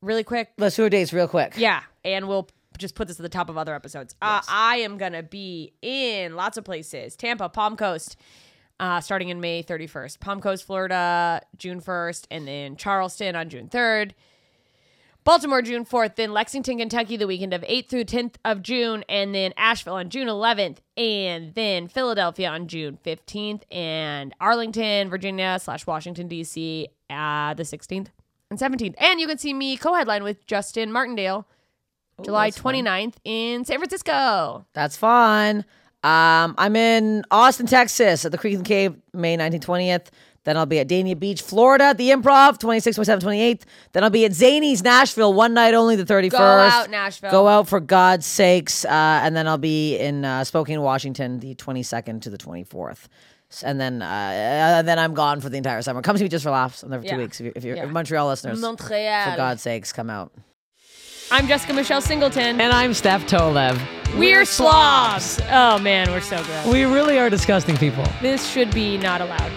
really quick. Let's do our dates real quick. Yeah, and we'll just put this at the top of other episodes. Yes. I am going to be in lots of places. Tampa, Palm Coast, starting in May 31st. Palm Coast, Florida, June 1st, and then Charleston on June 3rd. Baltimore, June 4th, then Lexington, Kentucky, the weekend of 8th through 10th of June, and then Asheville on June 11th, and then Philadelphia on June 15th, and Arlington, Virginia / Washington, D.C. The 16th and 17th. And you can see me co-headline with Justin Martindale July 29th in San Francisco. That's fun. I'm in Austin, Texas at the Creek and Cave, May 19th, 20th. Then I'll be at Dania Beach, Florida at the Improv, 26th, 27th, 28th. Then I'll be at Zany's, Nashville, one night only, the 31st. Go out, Nashville. Go out for God's sakes. And then I'll be in Spokane, Washington, the 22nd to the 24th. And then I'm gone for the entire summer. Come see me just for laughs. I'm there for 2 weeks. If you're Montreal listeners, Montreal. for God's sakes, come out. I'm Jessica Michelle Singleton. And I'm Steph Tolev. We're slobs. Oh, man, we're so good. We really are disgusting people. This should be not allowed.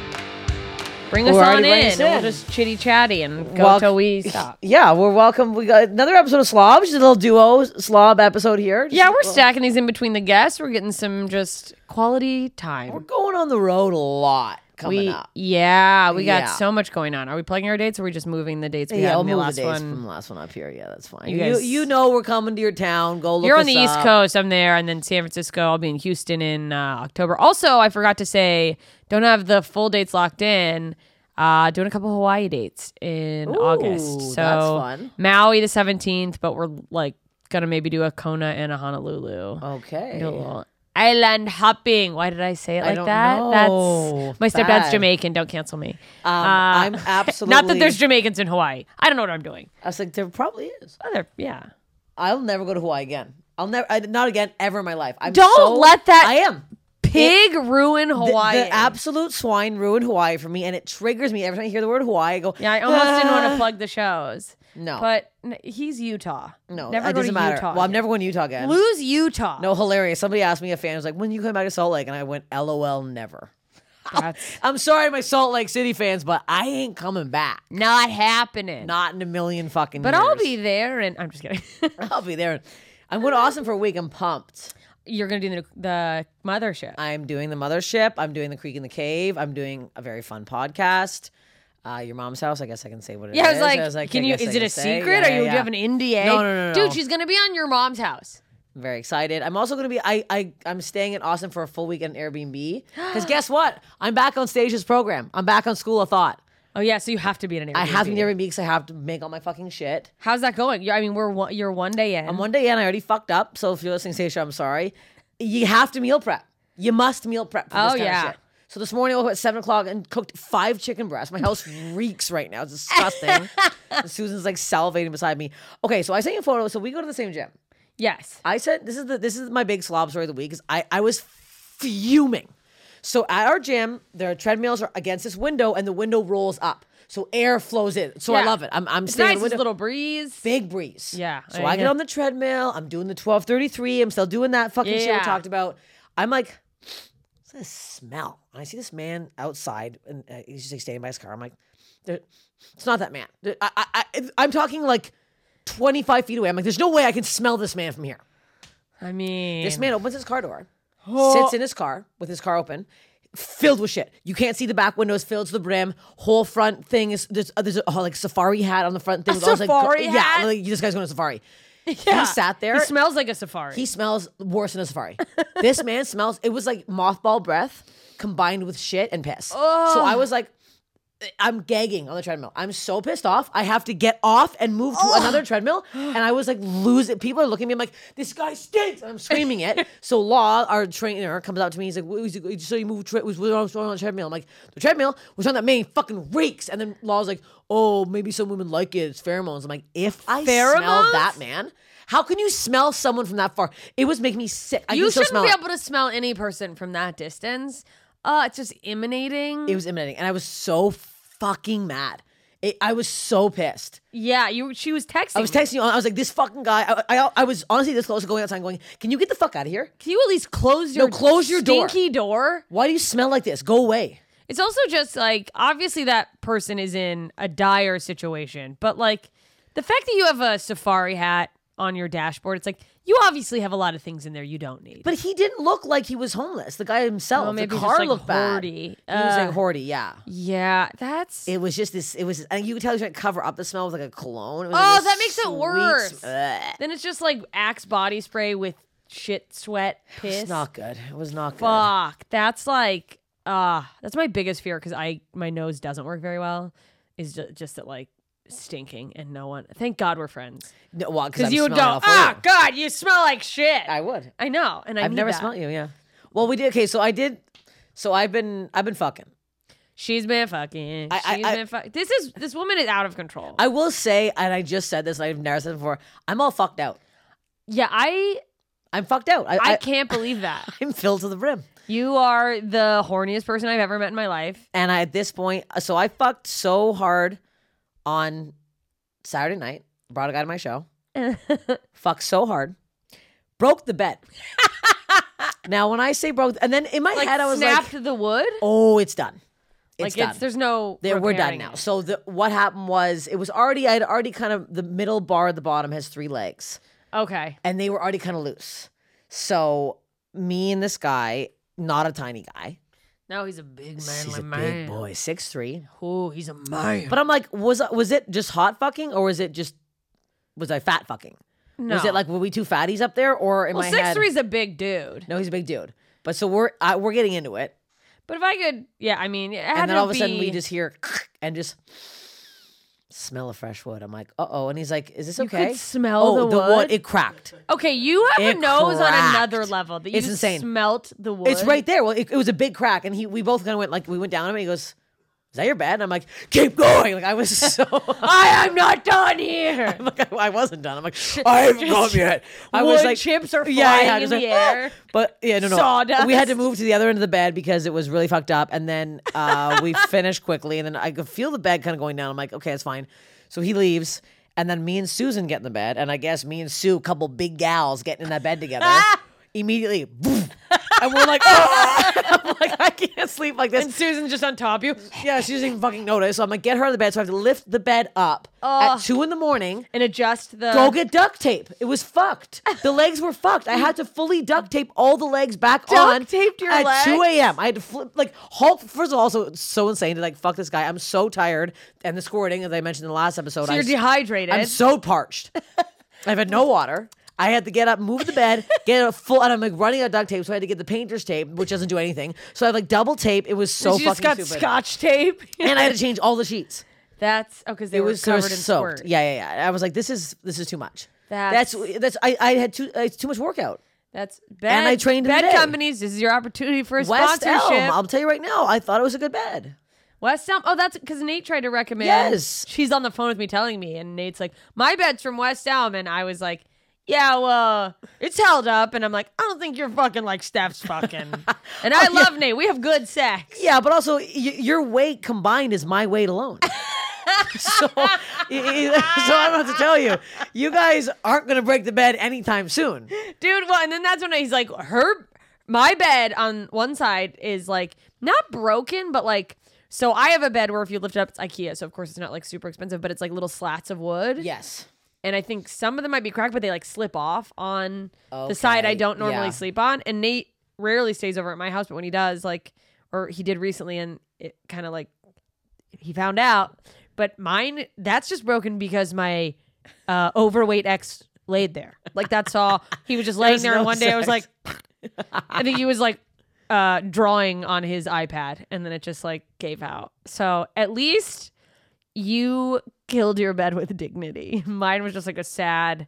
Bring us on in, and we'll just chitty-chatty and go till we stop. Yeah, we're welcome. We got another episode of Slob, which is a little duo slob episode here. Yeah, we're stacking these in between the guests. We're getting some just quality time. We're going on the road a lot coming up. Yeah, we got so much going on. Are we plugging our dates, or are we just moving the dates we had I'll in the move last the dates one? from the last one up here. Yeah, that's fine. You know we're coming to your town. Go look You're us on the East up. Coast. I'm there. And then San Francisco. I'll be in Houston in October. Also, I forgot to say, don't have the full dates locked in. Doing a couple Hawaii dates in August. So that's fun. Maui the 17th, but we're like gonna maybe do a Kona and a Honolulu. Okay. Do a little island hopping. Why did I say it like don't that? know. That's my stepdad's Bad. Jamaican. Don't cancel me. I'm absolutely Not that there's Jamaicans in Hawaii. I don't know what I'm doing. I was like, there probably is. Yeah. I'll never go to Hawaii again. Not again ever in my life. Don't let that I am. pig ruin Hawaii. The absolute swine ruined Hawaii for me, and it triggers me every time I hear the word Hawaii. I go, Yeah, I almost didn't want to plug the shows. No. But he's Utah. No, never it go doesn't to matter. Utah. Well, I'm never going to Utah again. Lose Utah. No, hilarious. Somebody asked me, a fan was like, when you come back to Salt Lake? And I went, LOL, never. I'm sorry, my Salt Lake City fans, but I ain't coming back. Not happening. Not in a million fucking But years. I'll be there, and I'm just kidding. I'll be there. I'm going to Austin for a week. I'm pumped. You're going to do the mothership. I'm doing the Mothership. I'm doing the Creek in the Cave. I'm doing a very fun podcast. Your mom's house. I guess I can say what it is. Yeah, I was like, can you? Is it a secret? Yeah, Or do you yeah. have an NDA? No. Dude, she's gonna be on your mom's house. I'm very excited. I'm also going to be. I'm staying in Austin for a full weekend Airbnb. Because guess what? I'm back on Stage's program. I'm back on School of Thought. Oh yeah, so you have to be in an Airbnb. I have to be in Airbnb because I have to make all my fucking shit. How's that going? You're one day in. I'm one day in. I already fucked up. So if you're listening, Stage, I'm sorry. You have to meal prep. You must meal prep for this kind of shit. So this morning I woke up at 7 o'clock and cooked 5 chicken breasts. My house reeks right now. It's disgusting. And Susan's like salivating beside me. Okay, so I sent you a photo. So we go to the same gym. Yes. I said this is my big slob story of the week. Is I was fuming. So at our gym, there are treadmills against this window, and the window rolls up, so air flows in. So I love it. I'm it's staying nice. in the window. It's a little breeze. Big breeze. Yeah. So I get on the treadmill. I'm doing the 1233. I'm still doing that fucking shit we talked about. I'm like, what's this smell? And I see this man outside, and he's just like standing by his car. I'm like, it's not that man. I'm talking like 25 feet away. I'm like, there's no way I can smell this man from here. I mean, This man opens his car door, sits in his car with his car open, filled with shit. You can't see the back windows, filled to the brim. Whole front thing is there's a like safari hat on the front thing. A safari hat? Yeah, like, this guy's going to safari. Yeah. He sat there. He smells like a safari. He smells worse than a safari. This man smells. It was like mothball breath combined with shit and piss. Oh. So I was like, I'm gagging on the treadmill. I'm so pissed off. I have to get off and move to another treadmill. And I was like, losing. People are looking at me. I'm like, this guy stinks. And I'm screaming it. So Law, our trainer, comes out to me. He's like, so you moved, what's wrong on the treadmill? I'm like, the treadmill was on that main fucking reeks. And then Law's like, oh, maybe some women like it. It's pheromones. I'm like, if I smell that, man, how can you smell someone from that far? It was making me sick. You shouldn't be able to smell any person from that distance. It's just emanating. It was emanating. And I was so fucking mad. I was so pissed. Yeah, she was texting. I was texting you. I was like, this fucking guy. I was honestly this close to going outside and going, can you get the fuck out of here? Can you at least close your stinky door? Why do you smell like this? Go away. It's also just like, obviously that person is in a dire situation, but like, The fact that you have a safari hat on your dashboard, it's like you obviously have a lot of things in there you don't need. But he didn't look like he was homeless. The guy himself, Oh, the maybe he's car just, like, looked bad. hoardy. He was like hoardy, yeah. Yeah, that's. It was just this. It was, and you could tell he was trying to cover up the smell with like a cologne. It was Oh, like this that makes it sweet worse. Ugh. Then it's just like Axe body spray with shit, sweat, piss. It's not good. It was not good. Fuck. That's like, that's my biggest fear because my nose doesn't work very well. Is just that like stinking and no one. Thank God we're friends. No, well, Because you would go, God, you smell like shit. I would. I know, and I've need never that. smelled you. Yeah. Well, we did. Okay, so I did. So I've been fucking. She's been fucking. I- She's been fucking. This woman is out of control. I will say, and I just said this, and I've never said it before. I'm all fucked out. Yeah, I'm fucked out. I can't believe that. I'm filled to the brim. You are the horniest person I've ever met in my life. And at this point, so I fucked so hard on Saturday night. Brought a guy to my show. Fucked so hard. Broke the bed. Now, when I say broke, and then in my Like head, I was snapped like, the wood. oh, it's done. It's Like done. there's no. We're done repairing now. it. So what happened was, it was already, I had already kind of, the middle bar at the bottom has 3 legs. Okay. And they were already kind of loose. So me and this guy, not a tiny guy. No, he's a big man. He's a big boy, 6'3". Oh, he's a man. But I'm like, was it just hot fucking, or was I fat fucking? No. Was it like, were we two fatties up there, or in Well, my head? 6'3" is a big dude. No, he's a big dude. But so we're getting into it, But if I could, yeah, I mean, it had and then to all of a be- sudden we just hear and just smell of fresh wood. I'm like, uh-oh, and he's like, is this You okay? could smell the wood? It cracked. Okay, you have It a nose on cracked. another level. That you It's insane. smelt the wood. It's right there. Well, it was a big crack, and we both kind of went like, we went down him, and he goes, "Is that your bed?" And I'm like, "Keep going!" Like I was so. I am not done here. I'm like, I wasn't done. I'm like, I haven't come yet. I was Wood like, chips are flying yeah, in just the like, air. But yeah, no. Sawdust. We had to move to the other end of the bed because it was really fucked up. And then we finished quickly, and then I could feel the bed kind of going down. I'm like, okay, it's fine. So he leaves, and then me and Susan get in the bed, and I guess me and Sue, a couple big gals, getting in that bed together. Immediately, boom, and we're like, oh! I'm like, I can't sleep like this. And Susan's just on top of you Yeah, she doesn't even fucking notice. So I'm like, get her out of the bed. So I have to lift the bed up at 2 a.m. and adjust the. Go get duct tape. It was fucked. The legs were fucked. I had to fully duct tape all the legs back on. Duct taped your at legs? 2 a.m. I had to flip, like, Hulk. First of all, also so insane to like, fuck this guy. I'm so tired. And the squirting, as I mentioned in the last episode. So you're dehydrated. I'm so parched. I've had no water. I had to get up, move the bed, get a full, and I'm like running out of duct tape, so I had to get the painter's tape, which doesn't do anything. So I have like double tape. It was so you just fucking got stupid. Scotch tape. And I had to change all the sheets. That's because they It were was covered in soaked. squirt. Yeah. I was like, this is too much. That's I had too much workout. That's bed. And I trained in the bed day. companies. This is your opportunity for a West sponsorship. Elm. I'll tell you right now. I thought it was a good bed. West Elm. Oh, that's because Nate tried to recommend. Yes. She's on the phone with me telling me, and Nate's like, "My bed's from West Elm," and I was like, "Yeah, well, it's held up." And I'm like, "I don't think you're fucking like Steph's fucking." And I love Nate. We have good sex. Yeah, but also your weight combined is my weight alone. so I don't have to tell you, you guys aren't gonna break the bed anytime soon. Dude, well, and then that's when he's like, my bed on one side is like not broken, but like, so I have a bed where if you lift it up, it's IKEA. So of course it's not like super expensive, but it's like little slats of wood. Yes. And I think some of them might be cracked, but they like slip off on the side I Okay, don't normally yeah. sleep on. And Nate rarely stays over at my house, but when he does, like, or he did recently, and it kind of like, he found out. But mine, that's just broken because my overweight ex laid there. Like that's all. He was just laying there, no and one day I was like, sex. I think he was like drawing on his iPad, and then it just like gave out. So at least you killed your bed with dignity. Mine was just like a sad.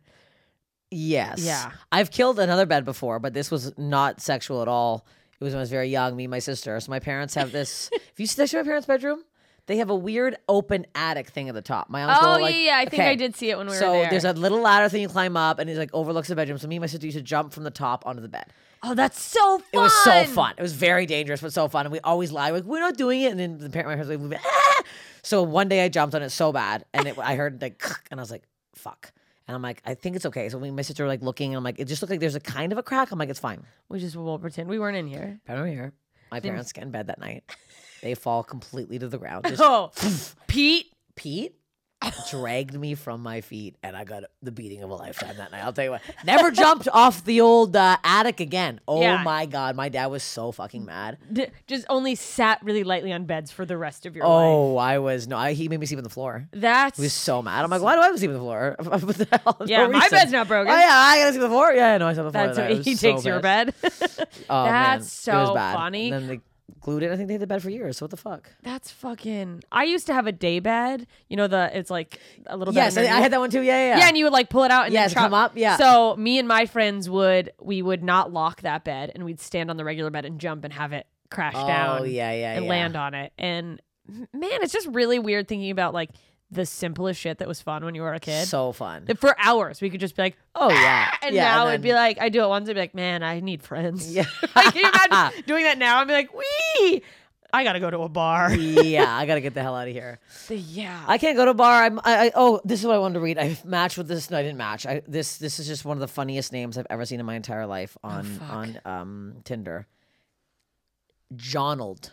Yes. Yeah. I've killed another bed before, but this was not sexual at all. It was when I was very young, me and my sister. So my parents have this. Have you seen my parents' bedroom? They have a weird open attic thing at the top. My uncle. Oh like, yeah, I think okay. I did see it when we were So there. there's a little ladder thing you climb up, and it like overlooks the bedroom. So me and my sister used to jump from the top onto the bed. Oh, that's so fun. It was so fun. It was very dangerous, but so fun. And we always lie, like, we're not doing it. And then my parents would be, ah! So one day I jumped on it so bad, and I heard like, and I was like, fuck. And I'm like, I think it's okay. So my sister were like looking, and I'm like, it just looked like there's a kind of a crack. I'm like, it's fine. We just will pretend we weren't in here. I don't hear. My parents get in bed that night. They fall completely to the ground. Just Oh, Pete. Pete? dragged me from my feet, and I got the beating of a lifetime that night. I'll tell you what. Never jumped off the old attic again. Oh Yeah. my God. My dad was so fucking mad. Just only sat really lightly on beds for the rest of your life. Oh, I was, no, he made me sleep on the floor. That's He was so mad. I'm like, why do I have to sleep on the floor? What the hell? There's Yeah, no my reason. bed's not broken. Oh, yeah, I gotta sleep on the floor? Yeah, no, I slept on the floor. that's that night. what I was he so takes your pissed. bed. Oh, man. That's It was so bad. funny. And then they glued it. I think they had the bed for years. So what the fuck? That's fucking. I used to have a day bed. You know it's like a little bed. Yes, I underneath. had that one too. Yeah. Yeah, and you would like pull it out and Yes, then come up, yeah. So me and my friends would not lock that bed and we'd stand on the regular bed and jump and have it crash down. Oh, yeah. And land on it. And man, it's just really weird thinking about like the simplest shit that was fun when you were a kid. So fun. For hours, we could just be like, Oh, yeah. and Yeah, now and it'd be then- like, I do it once, I'd be like, man, I need friends. Yeah. Like, can you imagine doing that now? I'd be like, wee, I gotta go to a bar. Yeah, I gotta get the hell out of here. Yeah. I can't go to a bar. Oh, this is what I wanted to read. I matched with this. No, I didn't match. This is just one of the funniest names I've ever seen in my entire life on Tinder. Jonald.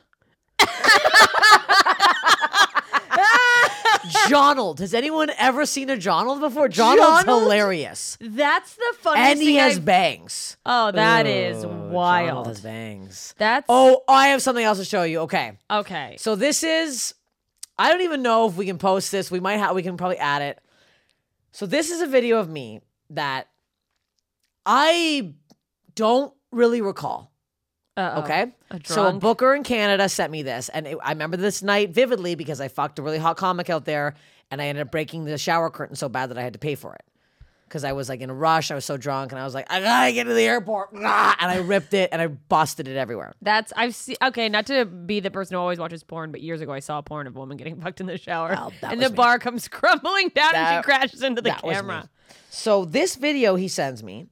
Jonald. Has anyone ever seen a Jonald before? Jonald's Jonald? hilarious. That's the funniest And he thing has I've- bangs. Oh, that is Jonald wild. has bangs. That's Oh, I have something else to show you. Okay. okay. So this is, I don't even know if we can post this. We can probably add it. So this is a video of me that I don't really recall. Uh-oh. Okay. A So a drunk? booker in Canada sent me this. And I remember this night vividly because I fucked a really hot comic out there and I ended up breaking the shower curtain so bad that I had to pay for it. Because I was like in a rush. I was so drunk and I was like, I gotta get to the airport. And I ripped it and I busted it everywhere. I've seen. Okay, not to be the person who always watches porn, but years ago I saw a porn of a woman getting fucked in the shower, Well, that and was the me. bar comes crumbling down and she That- crashes into the that was me. camera. So this video he sends me.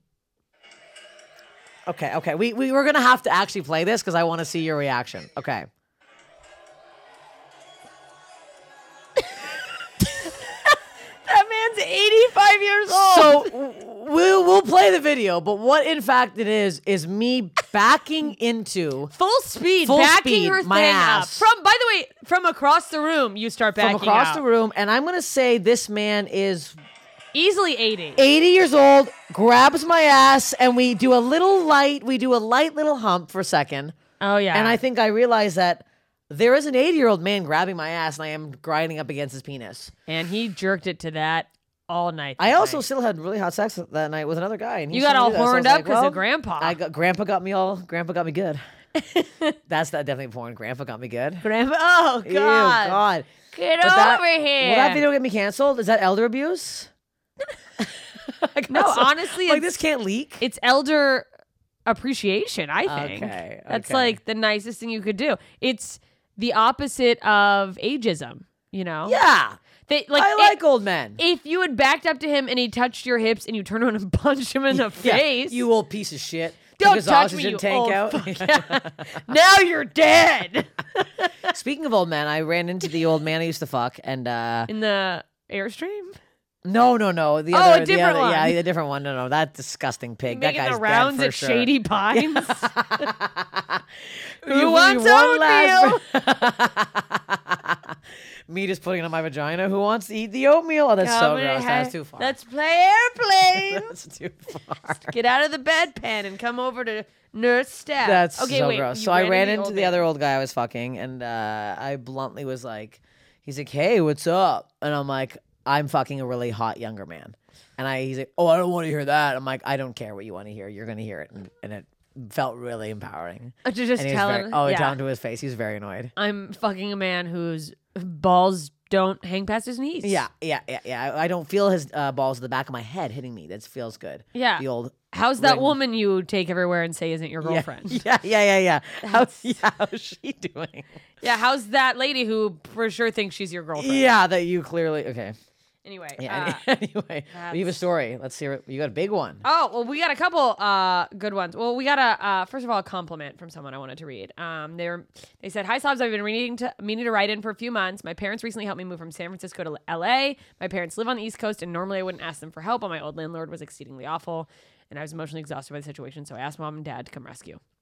Okay. We were gonna have to actually play this because I want to see your reaction. Okay. That man's 85 years old. So we'll play the video, but what in fact it is me backing into Full speed, Full backing speed, her my thing ass. up. By the way, from across the room, you start backing from across out. the room, and I'm gonna say this man is Easily 80. 80 years old, grabs my ass, and we do a light little hump for a second. Oh yeah. And I think I realized that there is an 80-year-old man grabbing my ass, and I am grinding up against his penis. And he jerked it to that all night. I that also night. still had really hot sex that night with another guy. And he You got still all did that. So I horned was up like, 'cause of well, Grandpa. Grandpa got me good. That's definitely porn. Grandpa got me good. Grandpa. Oh Ew, God. God. Get But over that- here. Will that video get me canceled? Is that elder abuse? No, honestly, like it's- this can't leak. It's elder appreciation, I think. Okay, That's okay. like the nicest thing you could do. It's the opposite of ageism, you know? Yeah, They, like, I like old men. if you had backed up to him and he touched your hips and you turned around and punched him in the Yeah, face, you old piece of shit. Don't Took his touch me, oxygen you tank old out. now you're dead. Speaking of old men, I ran into the old man I used to fuck, and In the Airstream? no, the Oh, other, a different one. yeah, a different one. No, that disgusting pig. Making that guy's the rounds dead for at sure. Shady Pines. You Who wants one oatmeal? Me just putting it on my vagina. Who wants to eat the oatmeal? Oh, that's so Come gross. and That's ha- too far. Let's play airplane. That's too far. Get out of the bedpan and come over to Nurse Steph. That's okay, so wait, gross. you So I ran the into old the man. other old guy I was fucking, and I bluntly was like, he's like, hey, what's up? And I'm like, I'm fucking a really hot younger man. And he's like, oh, I don't want to hear that. I'm like, I don't care what you want to hear. You're going to hear it. And it felt really empowering. To just And he was tell very, him. oh, yeah. down to his face. He was very annoyed. I'm fucking a man whose balls don't hang past his knees. Yeah. I don't feel his balls at the back of my head hitting me. That feels good. Yeah. The old. How's that ring. woman you take everywhere and say isn't your Yeah. girlfriend? Yeah. How's she doing? Yeah, how's that lady who for sure thinks she's your girlfriend? Yeah, that you clearly. Okay. Anyway. Yeah. Anyway, you have a story. Let's hear it. You got a big one. Oh, well, we got a couple good ones. Well, we got first of all, a compliment from someone I wanted to read. They said, "Hi, Slobs. I've been meaning to write in for a few months. My parents recently helped me move from San Francisco to LA. My parents live on the East Coast, and normally I wouldn't ask them for help, but my old landlord was exceedingly awful, and I was emotionally exhausted by the situation, so I asked mom and dad to come rescue.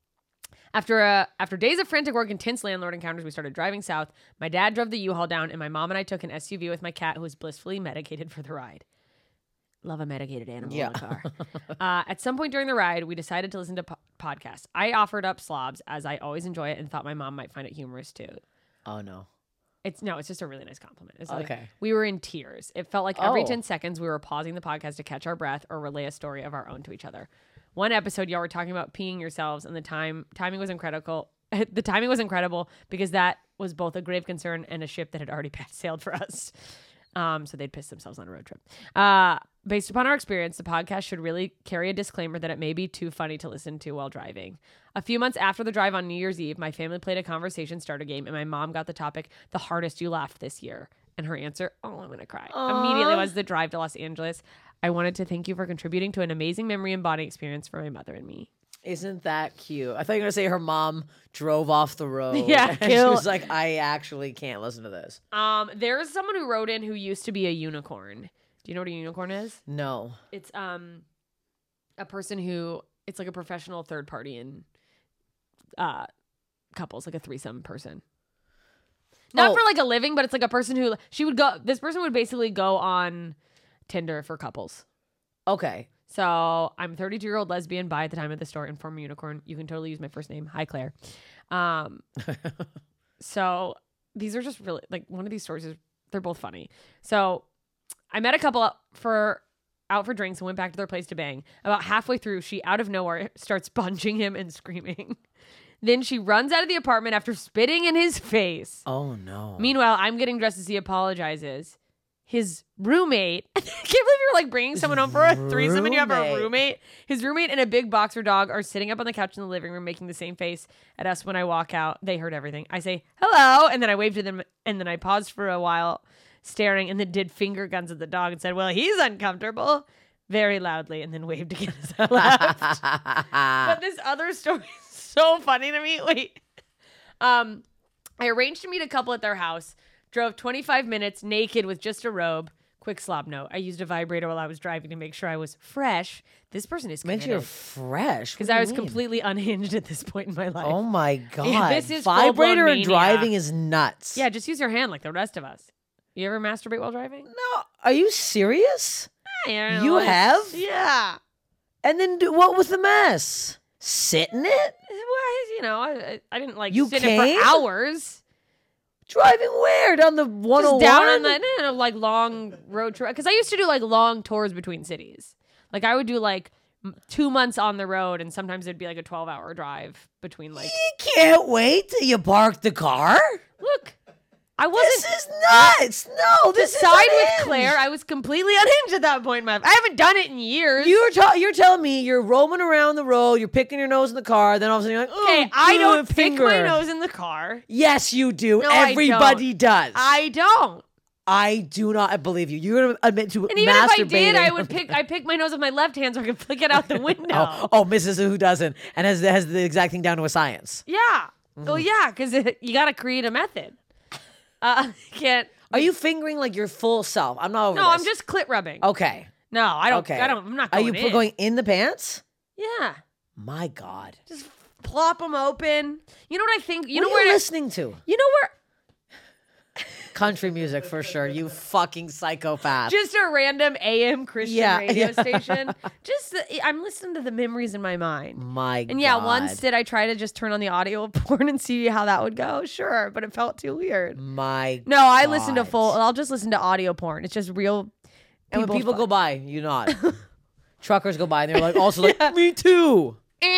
After days of frantic work and tense landlord encounters, we started driving south. My dad drove the U-Haul down, and my mom and I took an SUV with my cat, who was blissfully medicated for the ride. Love a medicated animal in the car. At some point during the ride, we decided to listen to podcasts. I offered up Slobs, as I always enjoy it, and thought my mom might find it humorous too. Oh, no. It's just a really nice compliment. It's Okay. like, we were in tears. It felt like every 10 seconds we were pausing the podcast to catch our breath or relay a story of our own to each other. One episode, y'all were talking about peeing yourselves, and the timing was incredible. The timing was incredible because that was both a grave concern and a ship that had already sailed for us. So they'd pissed themselves on a road trip. Based upon our experience, the podcast should really carry a disclaimer that it may be too funny to listen to while driving. A few months after the drive on New Year's Eve, my family played a conversation starter game, and my mom got the topic, the hardest you laughed this year. And her answer, I'm going to cry, immediately was the drive to Los Angeles. I wanted to thank you for contributing to an amazing memory and bonding experience for my mother and me. Isn't that cute? I thought you were going to say her mom drove off the road. Yeah, and she was like, I actually can't listen to this. There's someone who wrote in who used to be a unicorn. Do you know what a unicorn is? No. It's a person who, it's like a professional third party in couples, like a threesome person. Not for like a living, but it's like a person who this person would basically go on Tinder for couples. Okay. So I'm a 32-year-old lesbian bi at the time of the story and former unicorn. You can totally use my first name. Hi, Claire. So these are just really, like, one of these stories they're both funny. So I met a couple out for drinks and went back to their place to bang. About halfway through, she out of nowhere starts punching him and screaming. Then she runs out of the apartment after spitting in his face. Oh, no. Meanwhile, I'm getting dressed as he apologizes. His roommate, I can't believe you're like bringing someone home for a threesome and you have a roommate. His roommate and a big boxer dog are sitting up on the couch in the living room making the same face at us when I walk out. They heard everything. I say, hello, and then I waved to them, and then I paused for a while staring and then did finger guns at the dog and said, well, he's uncomfortable, very loudly, and then waved again as I left. But this other story is so funny to me. Wait. I arranged to meet a couple at their house. Drove 25 minutes naked with just a robe. Quick slob note. I used a vibrator while I was driving to make sure I was fresh. This person is committed. Makes you fresh. Because I was completely unhinged at this point in my life. Oh my God. Yeah, this is vibrator full-blown and driving is nuts. Yeah, just use your hand like the rest of us. You ever masturbate while driving? No. Are you serious? Yeah, You have? Yeah. And then what was the mess? Sit in it? Well, you know, I didn't like You sit in it came? for hours. Driving where? Down the 101? Just down on the like long road trip. Because I used to do like long tours between cities. Like I would do like 2 months on the road, and sometimes it'd be like a 12-hour drive between like. You can't wait till you park the car? Look, I wasn't. This is nuts. No, this is side with unhinged. Claire. I was completely unhinged at that point in my life. I haven't done it in years. You're telling me you're roaming around the road, you're picking your nose in the car, then all of a sudden you're like, oh, Okay, I don't good pick finger. my nose in the car. Yes, you do. No, I Everybody does. I don't. I do not believe you. You're going to admit to And even if I did, masturbating. I pick my nose with my left hand so I can flick it out the window. Oh, Mrs. Who doesn't and has the exact thing down to a science. Yeah. Well, yeah, because you got to create a method. Can't. Are you fingering like your full self? I'm not over No, this. I'm just clit rubbing. Okay. No, I don't. Okay. I'm not Are going you in. going in the pants? Yeah. My God. Just plop them open. You know what I think? You What know are you where? listening to? You know where? Country music for sure. You fucking psychopath. Just a random AM Christian Yeah, radio yeah. station. I'm listening to the memories in my mind. My And yeah, God. once did I try to just turn on the audio of porn and see how that would go? Sure, but it felt too weird. My No, I listen to God. I'll just listen to audio porn. It's just real. And when people fuck. go by, you not. Truckers go by and they're like, also like, me too.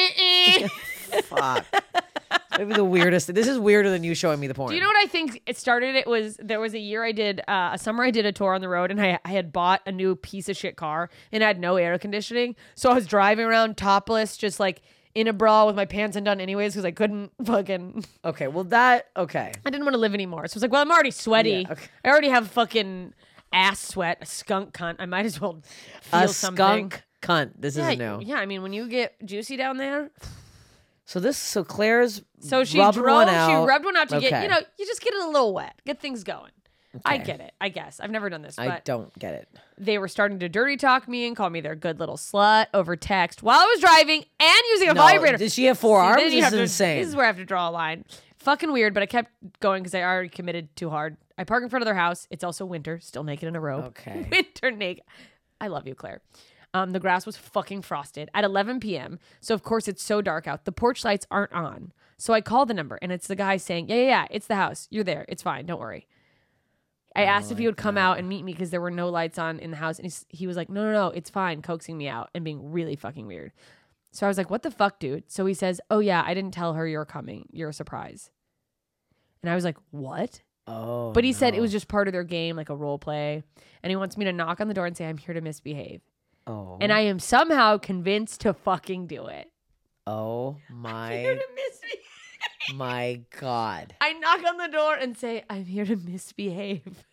Fuck. Maybe the weirdest. This is weirder than you showing me the porn. Do you know what I think it started? There was a year I did a summer I did a tour on the road, and I had bought a new piece of shit car and had no air conditioning, so I was driving around topless, just like in a bra with my pants undone anyways because I couldn't fucking. Okay, well okay. I didn't want to live anymore, so I was like, well, I'm already sweaty. Yeah, okay. I already have fucking ass sweat, a skunk cunt. I might as well feel A something. skunk cunt. This Yeah, is new. yeah. I mean, when you get juicy down there. So Claire's So she rubbing drove. one She out. rubbed one out to get. Okay. You know, you just get it a little wet, get things going. I Okay. get it. I guess I've never done this, I but don't get it. they were starting to dirty talk me and call me their good little slut over text while I was driving and using a vibrator. Did she have 4 See, arms? then you This have is to- insane. This is where I have to draw a line. Fucking weird, but I kept going because I already committed too hard. I park in front of their house. It's also winter, still naked in a robe. Okay. Winter naked. I love you, Claire. The grass was fucking frosted at 11 p.m. So of course it's so dark out. The porch lights aren't on. So I call the number and it's the guy saying, yeah, it's the house. You're there. It's fine. Don't worry. I asked if he would come out and meet me because there were no lights on in the house. And he was like, no, it's fine. Coaxing me out and being really fucking weird. So I was like, what the fuck, dude? So he says, oh yeah, I didn't tell her you're coming. You're a surprise. And I was like, what? Oh. But he said it was just part of their game, like a role play. And he wants me to knock on the door and say, I'm here to misbehave. Oh. And I am somehow convinced to fucking do it. Oh Here my to misbehave. my God. I knock on the door and say, I'm here to misbehave.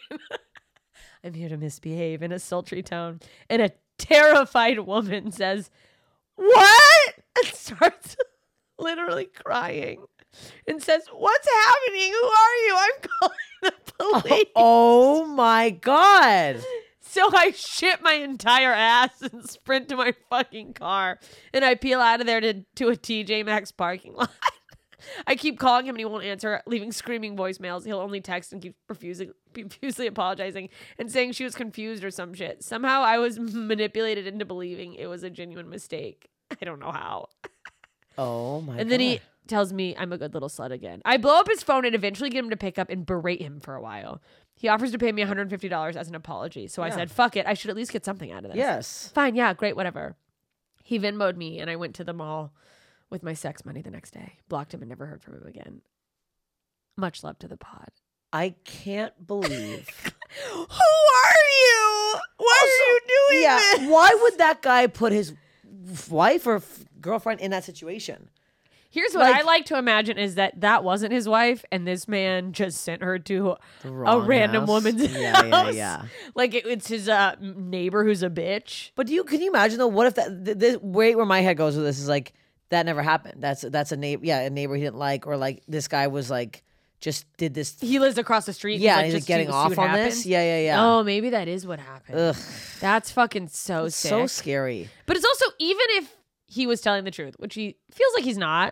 I'm here to misbehave in a sultry tone. And a terrified woman says, what? And starts literally crying and says, what's happening? Who are you? I'm calling the police. Oh my God. So I shit my entire ass and sprint to my fucking car. And I peel out of there to a TJ Maxx parking lot. I keep calling him and he won't answer, leaving screaming voicemails. He'll only text and keep profusely apologizing and saying she was confused or some shit. Somehow I was manipulated into believing it was a genuine mistake. I don't know how. Oh my God. And then he tells me I'm a good little slut again. I blow up his phone and eventually get him to pick up and berate him for a while. He offers to pay me $150 as an apology. So I said, fuck it. I should at least get something out of this. Yes. Fine. Yeah, great. Whatever. He Venmo'd me and I went to the mall with my sex money the next day. Blocked him and never heard from him again. Much love to the pod. I can't believe. Who are you? Why are you doing this? Why would that guy put his wife or girlfriend in that situation? Here's what I like to imagine is that wasn't his wife, and this man just sent her to a wrong random house. woman's Yeah, house. yeah. Like it's his neighbor who's a bitch. But can you imagine though? What if the way where my head goes with this is like that never happened. That's a neighbor. Yeah, a neighbor he didn't like, or like this guy was like just did this. He lives across the street. Yeah, like, he's like just getting see off what on happens. this. Yeah. Oh, maybe that is what happened. Ugh, That's fucking so sick. so scary. But it's also, even if he was telling the truth, which he feels like he's not,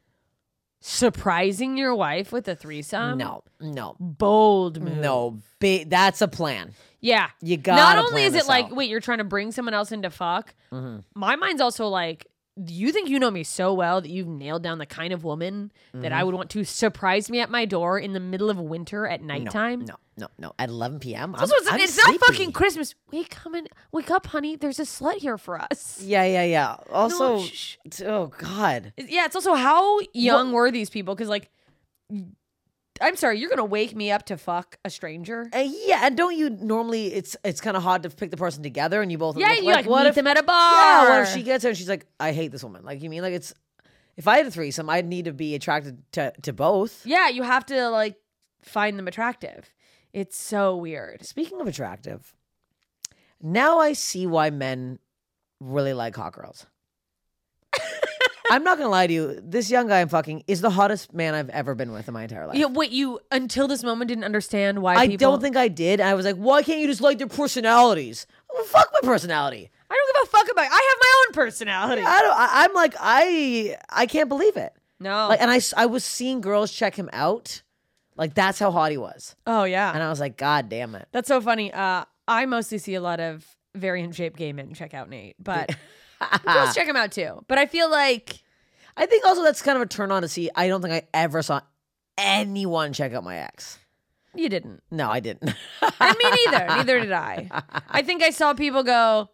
surprising your wife with a threesome? No, Bold move. no. That's a plan. Yeah. You gotta Not only plan is it this like, out. wait, you're trying to bring someone else into fuck. My mind's also like, you think you know me so well that you've nailed down the kind of woman that I would want to surprise me at my door in the middle of winter at nighttime? No. At 11 p.m. Also, it's not fucking Christmas. Wake up, honey. There's a slut here for us. Yeah. Also, shh. oh God. Yeah, it's also how young were these people? Because, like, I'm sorry, you're going to wake me up to fuck a stranger? Yeah, and don't you normally? It's kind of hard to pick the person together, and you both Yeah, look you like what meet if them at a bar. Yeah, what if she gets there and she's like, I hate this woman. Like, you mean like it's if I had a threesome, I'd need to be attracted to both. Yeah, you have to, like, find them attractive. It's so weird. Speaking of attractive, now I see why men really like hot girls. I'm not gonna lie to you. This young guy I'm fucking is the hottest man I've ever been with in my entire life. Yeah, wait, you until this moment didn't understand why I people... don't think I did. I was like, why can't you just like their personalities? Well, fuck my personality. I don't give a fuck about... I have my own personality. I'm like, I can't believe it. No. Like, and I was seeing girls check him out. Like, that's how hot he was. Oh, yeah. And I was like, God damn it. That's so funny. I mostly see a lot of very in shape gay men check out Nate, but girls check him out too. But I feel like... I think also that's kind of a turn on to see. I don't think I ever saw anyone check out my ex. You didn't. No, I didn't. And me neither. Neither did I. I think I saw people go,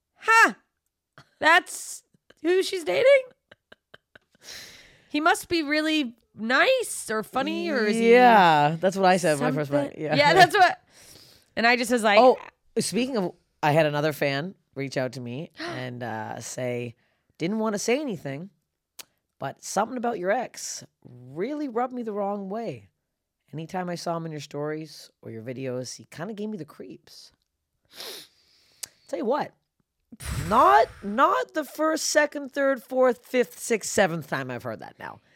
that's who she's dating? He must be really nice or funny, or is he... Yeah, that's what I said when I first met. something? Yeah, Yeah, that's what... And I just was like... Oh, speaking of, I had another fan reach out to me and say, didn't want to say anything, but something about your ex really rubbed me the wrong way. Anytime I saw him in your stories or your videos, he kind of gave me the creeps. Tell you what, not the first, second, third, fourth, fifth, sixth, seventh time I've heard that now.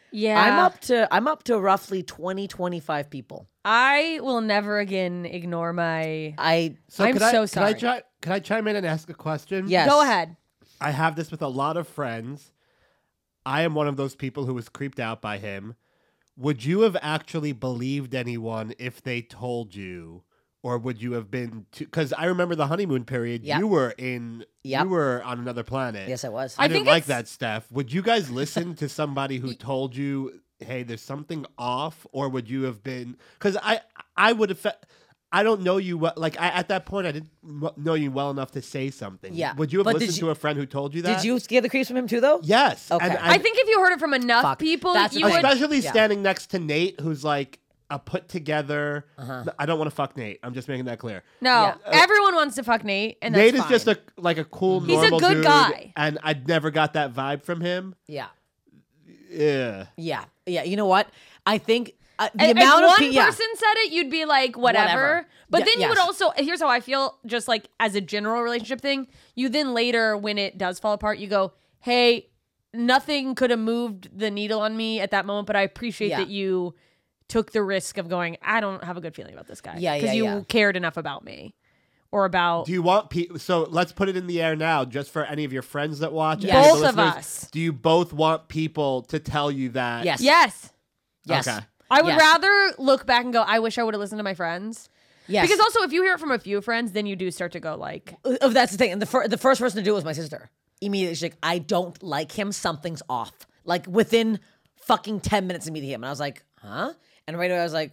Yeah. I'm up to roughly 20, 25 people. I will never again ignore my. I I'm could so sorry. Can I chime in and ask a question? Yes. Go ahead. I have this with a lot of friends. I am one of those people who was creeped out by him. Would you have actually believed anyone if they told you, or would you have been? Because I remember the honeymoon period. Yep. You were in. Yep. You were on another planet. Yes, I was. I, I didn't think like it's- that, Steph. Would you guys listen to somebody who told you, "Hey, there's something off," or would you have been? Because I would have. I don't know you well. Like at that point, I didn't know you well enough to say something. Yeah, Would you have but did listened you- to a friend who told you that? Did you get the creeps from him too, though? Yes. Okay. I think if you heard it from enough Fuck. people, That's you the would. thing. especially Yeah. standing next to Nate, who's like a put together. I don't want to fuck Nate. I'm just making that clear. No, Yeah. everyone wants to fuck Nate, and that's Nate is fine. just a cool, He's a normal good dude, guy. and I never got that vibe from him. Yeah. Yeah. Yeah. Yeah. You know what? I think the If amount of one people. Yeah. person said it, you'd be like, whatever. Whatever. But Yeah, then you would yes. also, here's how I feel, just like as a general relationship thing, you then later, when it does fall apart, you go, hey, nothing could have moved the needle on me at that moment, but I appreciate Yeah. that you took the risk of going, I don't have a good feeling about this guy. Yeah, Because yeah, you yeah. cared enough about me. Or about Do you want people? So let's put it in the air now, just for any of your friends that watch. Yes. any the Both of listeners. us. Do you both want people to tell you that? Yes. Yes. Yes. Okay. I would Yes. rather look back and go, I wish I would have listened to my friends. Yes. Because also, if you hear it from a few friends, then you do start to go like, That's the thing. And the first person to do it was my sister. Immediately, she's like, I don't like him. Something's off. Like within fucking 10 minutes of meeting him. And I was like, huh? And right away, I was like,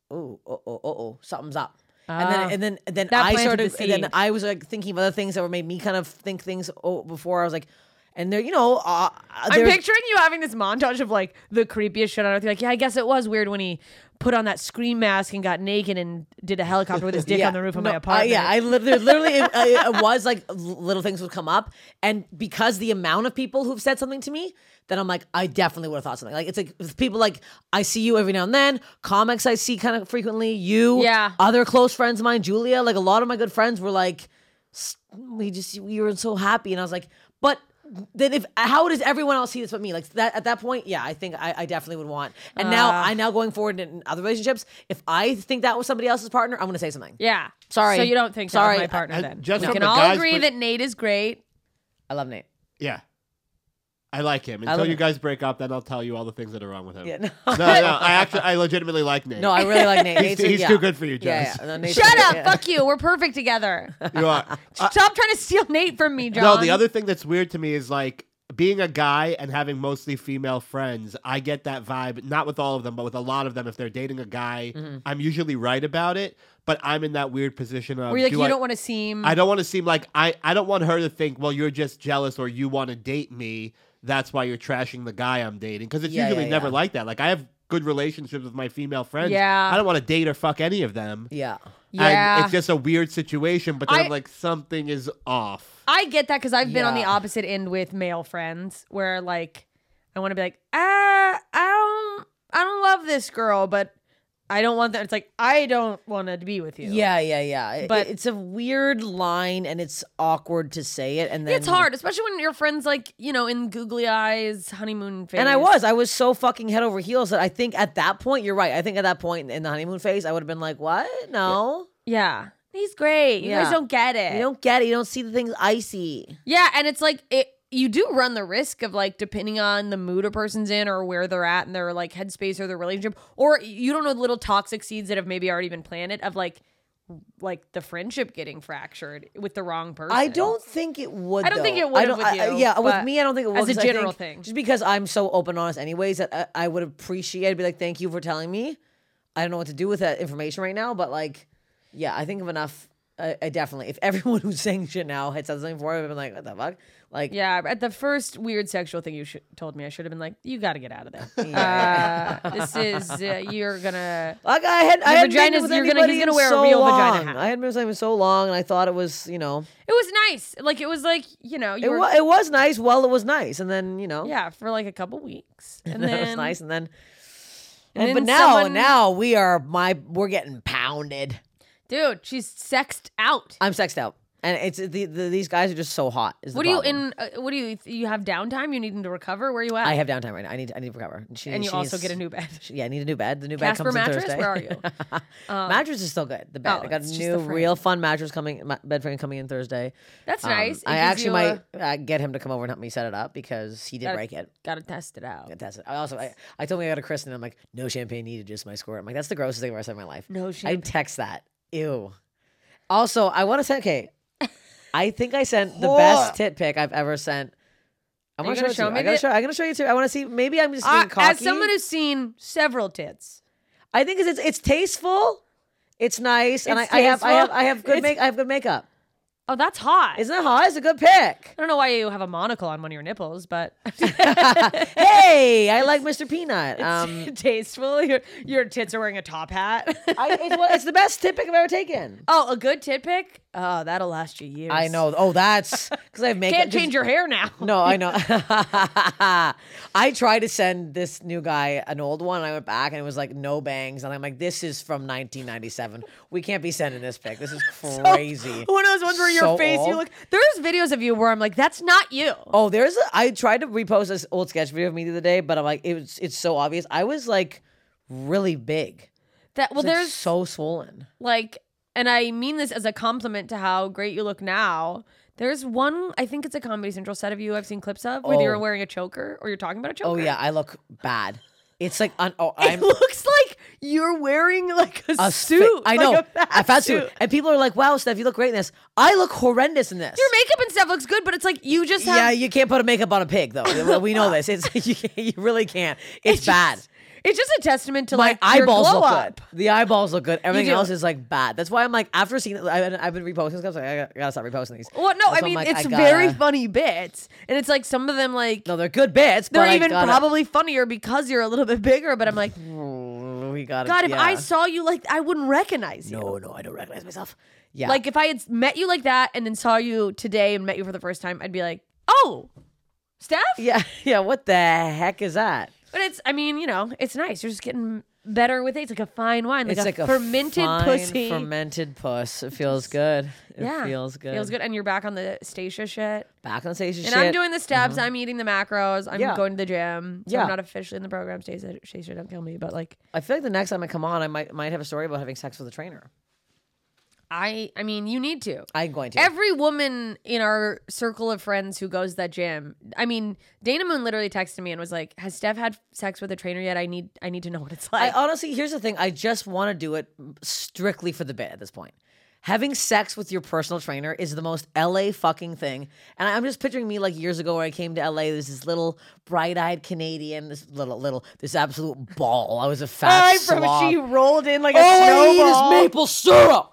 oh, something's up. And then That I planted started, the and then seed. I was like thinking of other things that were made me kind of think things before. I was like, and there, you know, I'm there's- picturing you having this montage of like the creepiest shit on earth. You're like, yeah, I guess it was weird when he put on that scream mask and got naked and did a helicopter with his dick Yeah. on the roof of No, my apartment. yeah, I literally it was like little things would come up, and because the amount of people who've said something to me, then I'm like, I definitely would have thought something. Like it's like with people like I see you every now and then, comics I see kind of frequently, you, Yeah. other close friends of mine, Julia, like a lot of my good friends were like, we were so happy, and I was like, but. Then how does everyone else see this but me? Like that at that point, yeah, I think I definitely would want. And now going forward in other relationships, if I think that was somebody else's partner, I'm gonna say something. Yeah. Sorry. So you don't think Sorry. that was my partner And then? just We from can the all guys' agree that Nate is great. I love Nate. Yeah. I like him. Until love you him. guys break up, then I'll tell you all the things that are wrong with him. Yeah, no. No. I legitimately like Nate. No, I really like Nate. He's, Nate's- yeah. too good for you, Yeah, Jess. yeah. No, Nate's Shut great, up. yeah. Fuck you. We're perfect together. You are. Stop trying to steal Nate from me, John. No, the other thing that's weird to me is like being a guy and having mostly female friends. I get that vibe, not with all of them, but with a lot of them. If they're dating a guy, I'm usually right about it, but I'm in that weird position of Where you're like, you I- don't want to seem. I don't want to seem like I don't want her to think, well, you're just jealous or you want to date me. That's why you're trashing the guy I'm dating. Because it's Yeah, usually yeah, never yeah. like that. Like I have good relationships with my female friends. Yeah. I don't want to date or fuck any of them. Yeah. Yeah. And it's just a weird situation, but then I- I'm like, something is off. I get that because I've been on the Yeah. opposite end with male friends where like I want to be like, I don't love this girl, but I don't want that. It's like I don't want to be with you. Yeah, yeah, yeah. But- It's a weird line and it's awkward to say it. And then It's hard, especially when your friends like, in googly eyes, honeymoon phase. And I was so fucking head over heels that I think at that point, you're right. I think at that point in the honeymoon phase, I would have been like, what? No. Yeah. He's great. You Yeah. guys don't get it. You don't get it. You don't see the things I see. Yeah, and it's like you do run the risk of like depending on the mood a person's in or where they're at in their like headspace or their relationship, or you don't know the little toxic seeds that have maybe already been planted of like the friendship getting fractured with the wrong person. I don't think it would. I don't think though. it would I don't- with you, yeah, with but me, I don't think it would. as a 'cause I general think thing. Just because I'm so open and honest, anyways, that I would appreciate. I'd be like, thank you for telling me. I don't know what to do with that information right now, but like, yeah, I think of enough. I definitely, if everyone who's saying shit now had said something before, I'd been like, what the fuck? Like, Yeah, at the first weird sexual thing you told me, I should have been like, you got to get out of there. This is you're gonna. like I had Your been vagina's- with you're gonna- anybody he's gonna in wear a so real long. vagina hat. I hadn't been with something so long, and I thought it was, It was nice. Like it was like you were, it was nice. Well, it was nice, and then yeah for like a couple weeks, and that then was nice, and then. and but then now, someone- we're getting pounded. dude, she's sexed out. I'm sexed out. And it's these guys are just so hot. Is the What do you problem. What do you have downtime? You needing to recover? Where are you at? I have downtime right now. I need to recover. and you also get a new bed. Yeah, I need a new bed. The new bed Casper comes on mattress? Thursday. Where are you? Mattress is still good. The bed. Oh, I got it's a just new, the frame. real fun mattress bed frame coming in Thursday. That's nice. It I gives actually you might get him to come over and help me set it up because he did break it. Gotta test it out. That's it. I told me I got a christen. I'm like, no champagne needed, just my squirt. I'm like, that's the grossest thing I've ever said in my life. No I champagne. text that. Ew. Also, I want to send. Okay, I think I sent the best tit pic I've ever sent. I'm you gonna gonna show show it to me you. I'm it? gonna show you too. I want to see. Maybe I'm just being cocky. As someone who's seen several tits, I think it's tasteful. It's nice, and It's I have tasteful. I have good makeup. oh, that's hot. Isn't that hot? It's a good pic. I don't know why you have a monocle on one of your nipples, but Hey, I like Mr. Peanut. tasteful. Your tits are wearing a top hat. It's the best tit pic I've ever taken. Oh, a good tit pic? Oh, that'll last you years. I know. Oh, that's because I have makeup. Can't change your hair now. No, I know. I tried to send this new guy an old one. And I went back and it was like no bangs. And I'm like, this is from 1997. We can't be sending this pic. This is crazy. One of those ones where your So face, you old. look. There's videos of you where I'm like, that's not you. Oh, I tried to repost this old sketch video of me the other day, but I'm like, it's so obvious. I was like really big. That well, It's, like, there's so swollen. like, and I mean this as a compliment to how great you look now. There's one, I think it's a Comedy Central set of you I've seen clips of where you're wearing a choker or you're talking about a choker. Oh yeah, I look bad. It's like It I'm looks like you're wearing like a suit. I like know, a fat suit. And people are like, "Wow, Steph, you look great in this." I look horrendous in this. Your makeup and stuff looks good, but it's like you just have. Yeah, you can't put a makeup on a pig though. We know this. It's you really can't. It's bad. It's just a testament to My like your eyeballs glow look up. good. The eyeballs look good. Everything do. else is like bad. That's why I'm like, after seeing it, I've been reposting stuff. So I gotta stop reposting these. Well, no, That's I why I'm mean like, it's I very gotta- funny bits, and it's like some of them like No, they're good bits. they're but I even gotta- probably funnier because you're a little bit bigger. But I'm like, We got God, if I saw you like, I wouldn't recognize you. No, I don't recognize myself. Yeah, Like if I had met you like that and then saw you today and met you for the first time, I'd be like, oh, Steph? yeah. What the heck is that? But it's, I mean, you know, it's nice. You're just getting better with it. It's like a fine wine, like It's a like a fermented fine pussy. fermented puss. It feels good. It Yeah. feels good. Feels good. And you're back on the Stacia shit. Back on station. And I'm doing the steps. I'm eating the macros. I'm Yeah. going to the gym. So Yeah. I'm not officially in the program. Stacia, don't kill me. But like, I feel like the next time I come on, I might have a story about having sex with a trainer. I mean, you need to. I'm going to. Every woman in our circle of friends who goes to that gym. I mean, Dana Moon literally texted me and was like, "Has Steph had sex with a trainer yet? I need to know what it's I like." honestly, here's the thing. I just want to do it strictly for the bit at this point. Having sex with your personal trainer is the most LA fucking thing. And I'm just picturing me like years ago where I came to LA. There's this little bright-eyed Canadian, this absolute ball. I was a fat slob. she rolled in like a All I eat snowball. is maple syrup.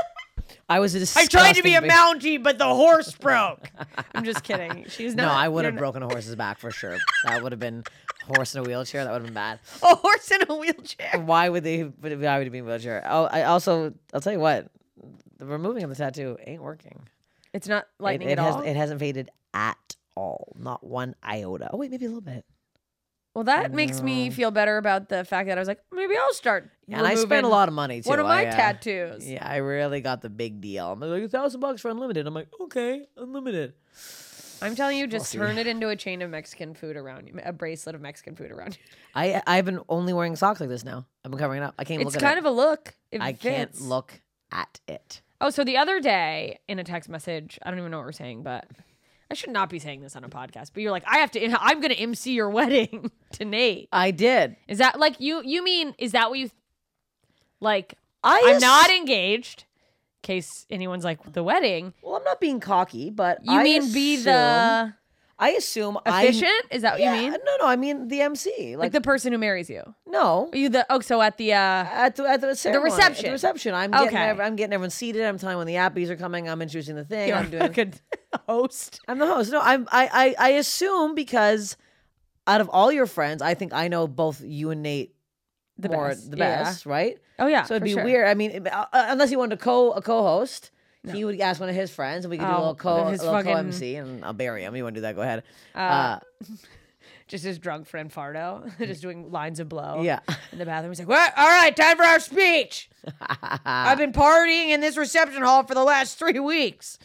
I was a I disgusting tried to be a big- Mountie, but the horse broke. I'm just kidding. She's not. No, I would you're have broken a horse's back for sure. That would have been a horse in a wheelchair. That would have been bad. not- a horse in a wheelchair. Why would he be in a wheelchair? Oh, I'll tell you what, the removing of the tattoo ain't working. It's not lightning it at all. It hasn't faded at all. Not one iota. Oh wait, maybe a little bit. Well, that makes me feel better about the fact that I was like, maybe I'll start. And I spent a removing lot of money too. One of my I, tattoos. Yeah, I really got the big deal. I'm like $1,000 for unlimited. I'm like, okay, unlimited. I'm telling you, just turn it into a chain of Mexican food around you, a bracelet of Mexican food around you. I've been only wearing socks like this now. I've been covering it up. I can't It's look at kind it. of a look. It I fits. can't look at it. Oh, so the other day in a text message, I don't even know what we're saying, but I should not be saying this on a podcast. But you're like, I'm going to MC your wedding to Nate. I did. Is that like you mean? Is that what you like? I'm I'm not engaged. In case anyone's like the wedding. Well, I'm not being cocky, but You I mean be the I assume efficient? Is that what Yeah, you mean? No, I mean the MC. Like the person who marries you? no. Are you the so at the At the ceremony, reception. At the reception. I'm Okay. getting everyone seated. I'm telling when the Appies are coming. I'm introducing the thing. you're I'm doing. a good host. I'm the host. No, I assume because out of all your friends, I think I know both you and Nate The more best. the Yeah. best, right? Oh yeah. So it'd for be sure. weird. I mean, unless he wanted a co-host, he would ask one of his friends, and we could do a Oh, little his co fucking- MC, and I'll bury him. You want to do that? Go ahead. Just his drunk friend Fardo, just doing lines of blow. Yeah. In the bathroom. He's like, "What? All right, time for our speech. I've been partying in this reception hall for the last 3 weeks."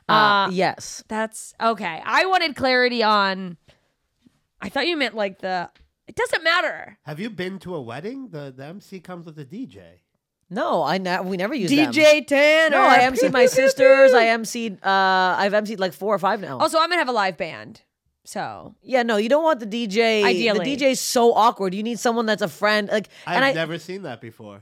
Yes. That's okay. I wanted clarity on. I thought you meant like the. It doesn't matter. Have you been to a wedding? The MC comes with a DJ. No, we never use them. DJ Tanner. No, I emceed my sisters. I've emceed like 4 or 5 now. Also, I'm gonna have a live band. So Yeah, no, you don't want the DJ. Ideally. The DJ's so awkward. You need someone that's a friend. Like, I've never seen that before.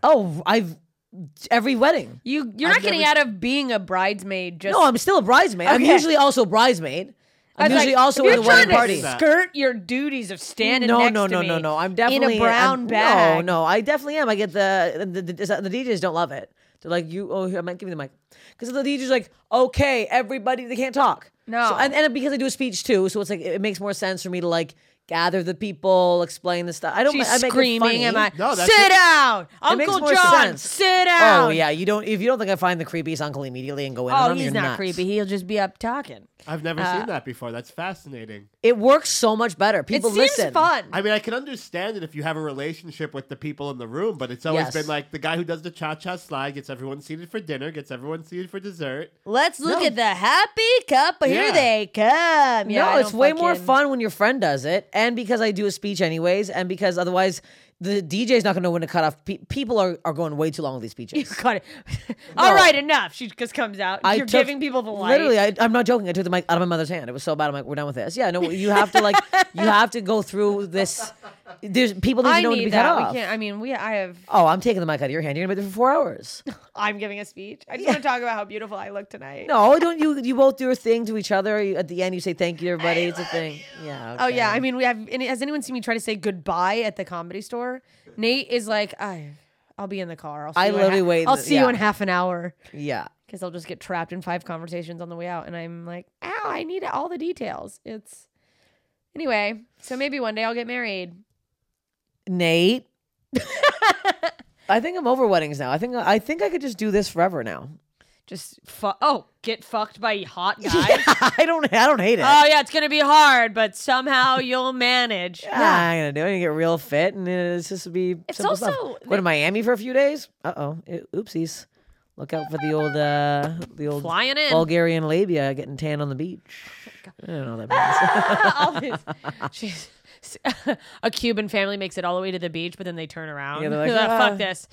every wedding. you're I've not getting never- out of being a bridesmaid. Just No, I'm still a bridesmaid. I'm Okay. usually also bridesmaid. I'm I was usually like, also if in the you're wedding trying party. to skirt your duties of standing No, next no, to no, me no, no. I'm definitely in a brown bag. No, I definitely am. I get the DJs don't love it. They're like, I might give you the mic because the DJ's like, okay, everybody, they can't talk. No. So, and because I do a speech too, so it's like it makes more sense for me to like gather the people, explain the stuff. I don't. She's I make it screaming. funny. Am I? No, that's sit it. down, makes Uncle more John. sense. Sit down. Oh yeah, if you don't think I find the creepiest uncle immediately and go in Oh, on him, he's you're not nuts. creepy. He'll just be up talking. I've never seen that before. That's fascinating. It works so much better. People it seems listen. fun. I mean, I can understand it if you have a relationship with the people in the room, but it's always Yes. been like the guy who does the cha-cha slide gets everyone seated for dinner, gets everyone seated for dessert. Let's look No. at the happy couple. Here Yeah. they come. Yeah, No, I it's don't way more fucking- fun when your friend does it, and because I do a speech anyways, and because otherwise the DJ's not gonna know when to cut off. People are going way too long with these You speeches. got it. All right, enough. She just comes out. You're took- giving people the light. Literally, I'm not joking. I took the mic out of my mother's hand. It was so bad. I'm like, we're done with this. Yeah, no, you have to you have to go through this. There's people need to I know when to need be cut that. off. We can't. I mean, I have. Oh, I'm taking the mic out of your hand. You're gonna be there for 4 hours. I'm giving a speech. I just want to talk about how beautiful I look tonight. No, don't you? You both do your thing to each other. At the end, you say thank you to everybody. It's a thing. Yeah. Oh yeah. okay. I mean, we have. Has anyone seen me try to say goodbye at the Comedy Store? Nate is like, I'll be in the car. I literally wait. I'll see you yeah. in half an hour Yeah. because I'll just get trapped in 5 conversations on the way out, and I'm like, ow, I need all the details. It's anyway. So maybe one day I'll get married. Nate. I think I'm over weddings now. I think I could just do this forever now. Just get fucked by hot guys. I don't hate it. Oh yeah, it's gonna be hard, but somehow you'll manage. I'm gonna do it. You get real fit, and it's just be. It's simple stuff. also- Go to Miami for a few days. Oopsies. Look out for the old Flying in. Bulgarian labia getting tan on the beach. I don't know what that means. All these- a Cuban family makes it all the way to the beach, but then they turn around. Yeah, they're like, fuck this.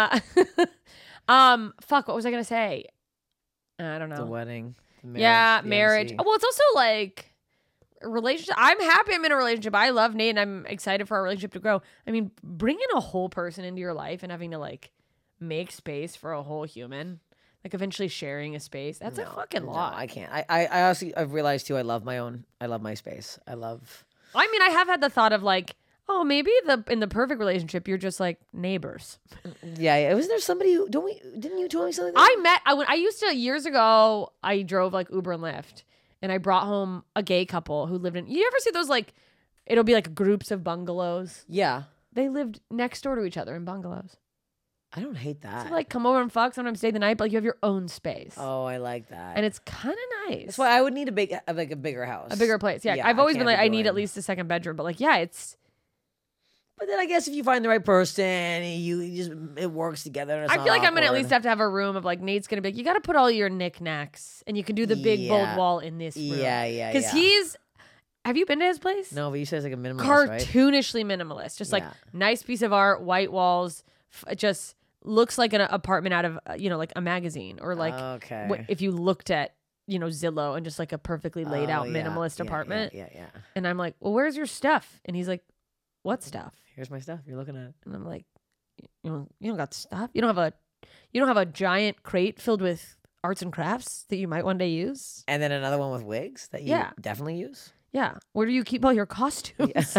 Fuck. What was I gonna say? I don't know. The wedding. The Marriage. MC. Well, it's also like a relationship. I'm happy I'm in a relationship. I love Nate, and I'm excited for our relationship to grow. I mean, bringing a whole person into your life and having to like make space for a whole human, like eventually sharing a space. That's a fucking No, lot. I can't. I honestly, I've realized too. I love my space. I mean, I have had the thought of like, oh, maybe in the perfect relationship, you're just like neighbors. Yeah. Wasn't there somebody who didn't you tell me something? Like that? I used to years ago. I drove like Uber and Lyft, and I brought home a gay couple who lived in. You ever see those like? It'll be like groups of bungalows. Yeah. They lived next door to each other in bungalows. I don't hate that. So like come over and fuck. Sometimes stay the night, but like, you have your own space, Oh, I like that. and it's kind of nice. That's why I would need a bigger house, a bigger place. Yeah, Yeah, I've I always been can't like, be I need at doing- least a second bedroom, but like, yeah, it's. But then I guess if you find the right person, it works together. And it's I not feel like I'm gonna at awkward. least have to have a room of like Nate's gonna be like, you got to put all your knickknacks, and you can do the big bold Yeah. wall in this room. Yeah. Because he's. Have you been to his place? No, but you said it's like a minimalist, right? Cartoonishly minimalist, just like Yeah. nice piece of art, white walls. It just looks like an apartment out of like a magazine, or like Okay. if you looked at Zillow and just like a perfectly laid out Oh, yeah, minimalist yeah, apartment. Yeah. And I'm like, well, where's your stuff? And he's like, what stuff? Here's my stuff. You're looking at it. And I'm like, you don't got stuff. You don't have a giant crate filled with arts and crafts that you might one day use. And then another one with wigs that you Yeah. definitely use. Yeah. Where do you keep all your costumes?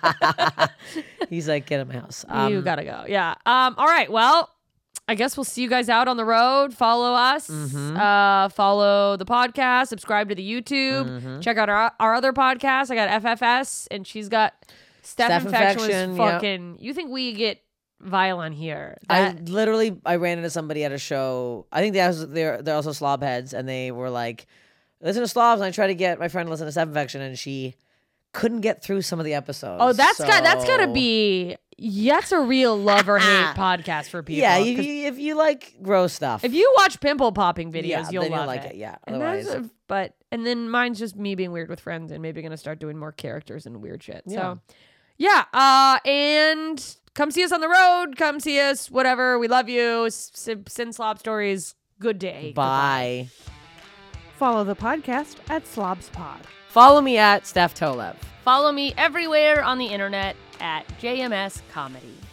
He's like, get in my house. You gotta go. Yeah. All right. Well, I guess we'll see you guys out on the road. Follow us. Follow the podcast. Subscribe to the YouTube. Check out our other podcast. I got FFS, and she's got Steph Infection. Infection, Was yep. fucking. You think we get vile on here? I ran into somebody at a show. I think they're also slob heads, and they were like, listen to slobs. And I tried to get my friend to listen to Steph Infection, and she couldn't get through some of the episodes. Oh, that's gotta so- be. That's a real love or hate podcast for people. Yeah, 'cause if you like gross stuff. if you watch pimple popping videos, Yeah, you'll then you'll love like it, yeah. And Otherwise- and then mine's just me being weird with friends and maybe gonna start doing more characters and weird shit. Yeah. So, yeah. And come see us on the road. Come see us. Whatever. We love you. Sin Slob Stories. Good day. Bye. Follow the podcast at SlobsPod. Follow me at Steph Tolev. Follow me everywhere on the internet at JMS Comedy.